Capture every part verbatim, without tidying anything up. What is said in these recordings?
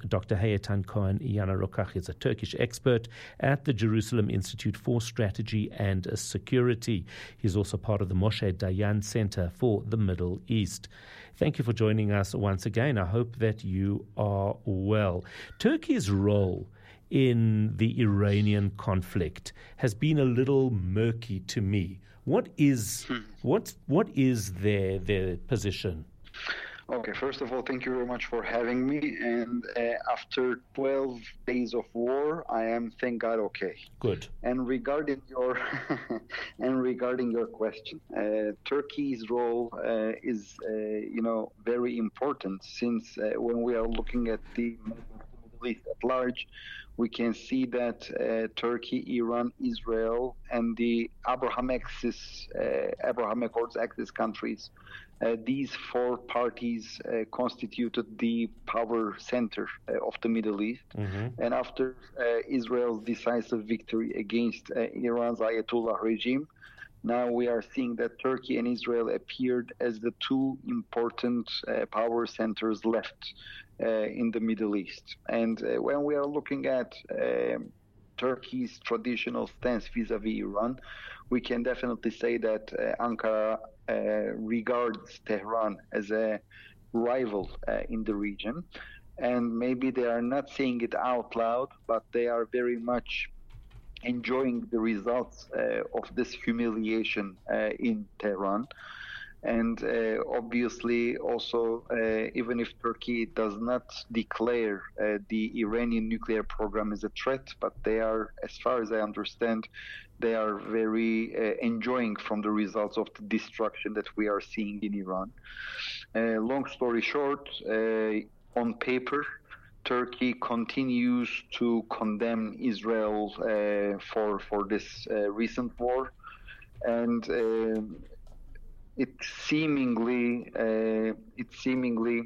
Doctor Hayatan Cohen Yanarokach is a Turkish expert at the Jerusalem Institute for Strategy and Security. He's also part of the Moshe Dayan Center for the Middle East. Thank you for joining us once again. I hope that you are well. Turkey's role in the Iranian conflict has been a little murky to me. What is hmm. what what is their their position? Okay, first of all, thank you very much for having me. And uh, after twelve days of war, I am, thank God, okay. Good. And regarding your and regarding your question, uh, Turkey's role uh, is, uh, you know, very important, since uh, when we are looking at the Middle East at large, we can see that uh, Turkey, Iran, Israel, and the Abraham Axis, uh, Abraham Accords Axis countries, uh, these four parties uh, constituted the power center uh, of the Middle East. Mm-hmm. And after uh, Israel's decisive victory against uh, Iran's Ayatollah regime, now we are seeing that Turkey and Israel appeared as the two important uh, power centers left Uh, in the Middle East. And uh, when we are looking at uh, Turkey's traditional stance vis-a-vis Iran, we can definitely say that uh, Ankara uh, regards Tehran as a rival uh, in the region. And maybe they are not saying it out loud, but they are very much enjoying the results uh, of this humiliation uh, in Tehran. And uh, obviously also, uh, even if Turkey does not declare uh, the Iranian nuclear program as a threat, but they are, as far as I understand, they are very uh, enjoying from the results of the destruction that we are seeing in Iran. Uh, long story short, uh, on paper, Turkey continues to condemn Israel uh, for, for this uh, recent war. And uh, It seemingly, uh, it seemingly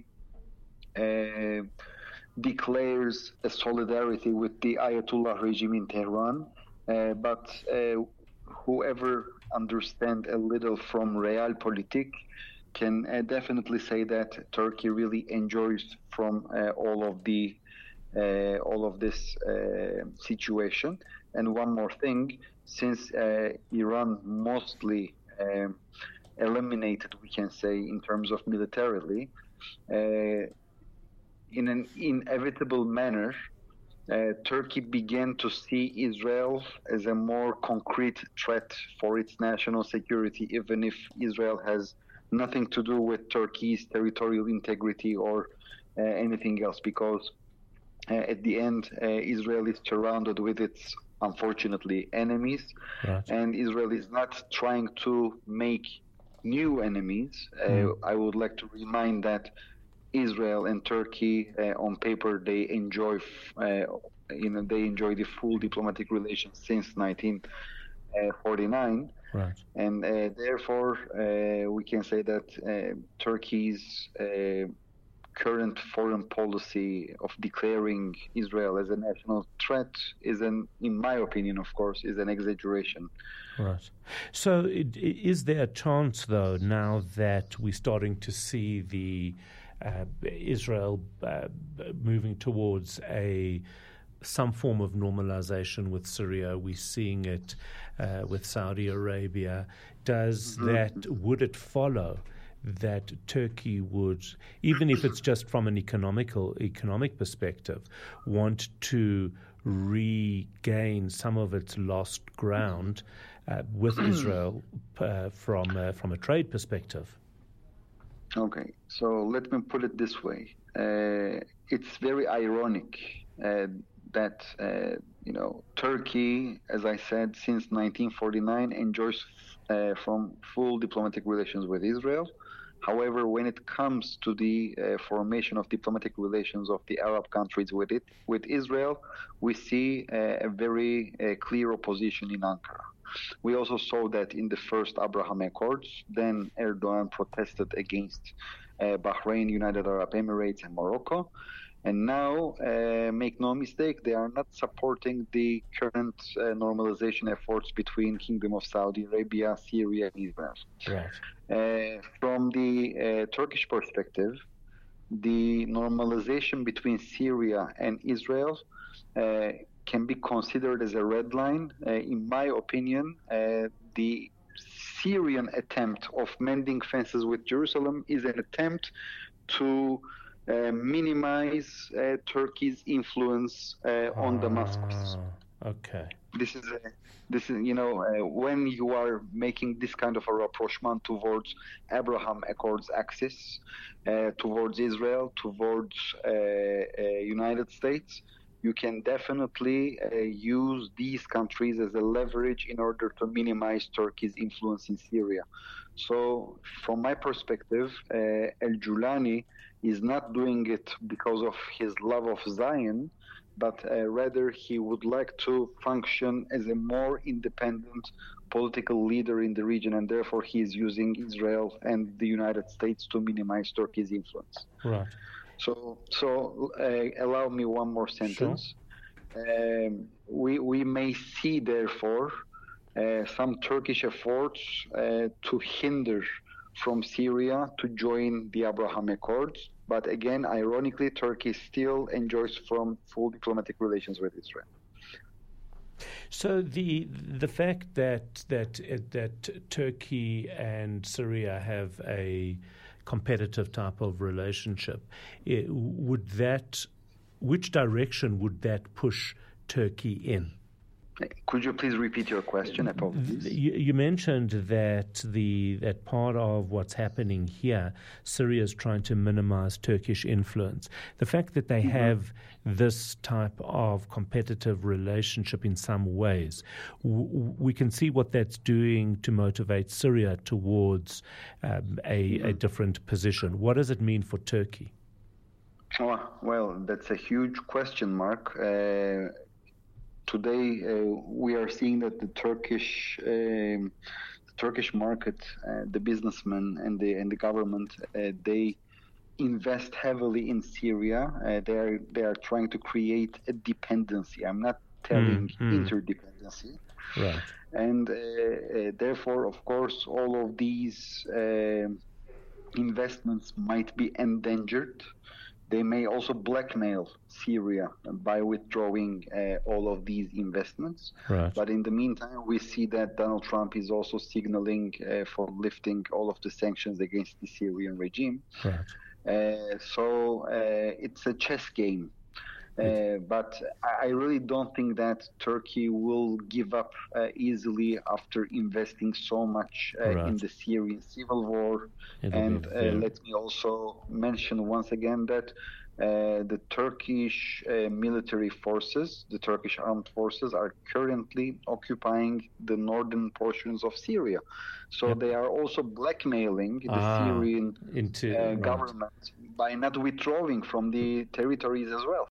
uh, declares a solidarity with the Ayatollah regime in Tehran. Uh, but uh, whoever understands a little from realpolitik can uh, definitely say that Turkey really enjoys from uh, all of the uh, all of this uh, situation. And one more thing, since uh, Iran mostly um, eliminated, we can say, in terms of militarily, uh, in an inevitable manner, uh, Turkey began to see Israel as a more concrete threat for its national security, even if Israel has nothing to do with Turkey's territorial integrity or uh, anything else, because uh, at the end, uh, Israel is surrounded with its, unfortunately, enemies, right. And Israel is not trying to make new enemies. Uh, mm. I would like to remind that Israel and Turkey, uh, on paper, they enjoy, uh, you know, they enjoy the full diplomatic relations since nineteen forty-nine, right. And uh, therefore uh, we can say that uh, Turkey's uh, current foreign policy of declaring Israel as a national threat is, an, in my opinion, of course, is an exaggeration. Right. So it, is there a chance, though, now that we're starting to see the uh, Israel uh, moving towards a some form of normalization with Syria? We're seeing it uh, with Saudi Arabia. Does mm-hmm. that, would it follow that Turkey would, even if it's just from an economical economic perspective, want to regain some of its lost ground uh, with Israel uh, from uh, from a trade perspective? Okay, so let me put it this way: uh, it's very ironic uh, that uh, you know Turkey, as I said, since nineteen forty-nine enjoys uh, from full diplomatic relations with Israel. However, when it comes to the uh, formation of diplomatic relations of the Arab countries with it, with Israel, we see uh, a very uh, clear opposition in Ankara. We also saw that in the first Abraham Accords. Then Erdogan protested against uh, Bahrain, United Arab Emirates, and Morocco. And now, uh, make no mistake, they are not supporting the current uh, normalization efforts between Kingdom of Saudi Arabia, Syria, and Israel. Right. Uh, from the uh, Turkish perspective, the normalization between Syria and Israel uh, can be considered as a red line. Uh, in my opinion, uh, the Syrian attempt of mending fences with Jerusalem is an attempt to uh, minimize uh, Turkey's influence uh, on ah, Damascus. Okay. This is, a, this is, you know, uh, when you are making this kind of a rapprochement towards Abraham Accords axis, uh, towards Israel, towards uh, uh, United States, you can definitely uh, use these countries as a leverage in order to minimize Turkey's influence in Syria. So, from my perspective, uh, Al-Julani is not doing it because of his love of Zion, but uh, rather he would like to function as a more independent political leader in the region, and therefore he is using Israel and the United States to minimize Turkey's influence. Right. So, so uh, allow me one more sentence. Sure. Um, we we may see, therefore, uh, some Turkish efforts uh, to hinder from Syria to join the Abraham Accords. But again, ironically, Turkey still enjoys from full diplomatic relations with Israel. So the the fact that that that Turkey and Syria have a competitive type of relationship, it, would that, which direction would that push Turkey in? Could you please repeat your question? Apologies. You, you mentioned that the that part of what's happening here, Syria is trying to minimize Turkish influence. The fact that they mm-hmm. have this type of competitive relationship in some ways, w- we can see what that's doing to motivate Syria towards um, a, mm-hmm. a different position. What does it mean for Turkey? Oh, well, that's a huge question mark. Uh, Today, uh, we are seeing that the Turkish, uh, the Turkish market, uh, the businessmen and the and the government, uh, they invest heavily in Syria. Uh, they are they are trying to create a dependency. I'm not telling mm, mm. interdependency. Right. And uh, uh, therefore, of course, all of these uh, investments might be endangered. They may also blackmail Syria by withdrawing uh, all of these investments. Right. But in the meantime, we see that Donald Trump is also signaling uh, for lifting all of the sanctions against the Syrian regime. Right. Uh, so uh, it's a chess game. Uh, but I really don't think that Turkey will give up uh, easily after investing so much uh, right. in the Syrian civil war. It'll and uh, let me also mention once again that uh, the Turkish uh, military forces, the Turkish armed forces, are currently occupying the northern portions of Syria. So yep. they are also blackmailing the ah, Syrian into, uh, right. government by not withdrawing from the territories as well.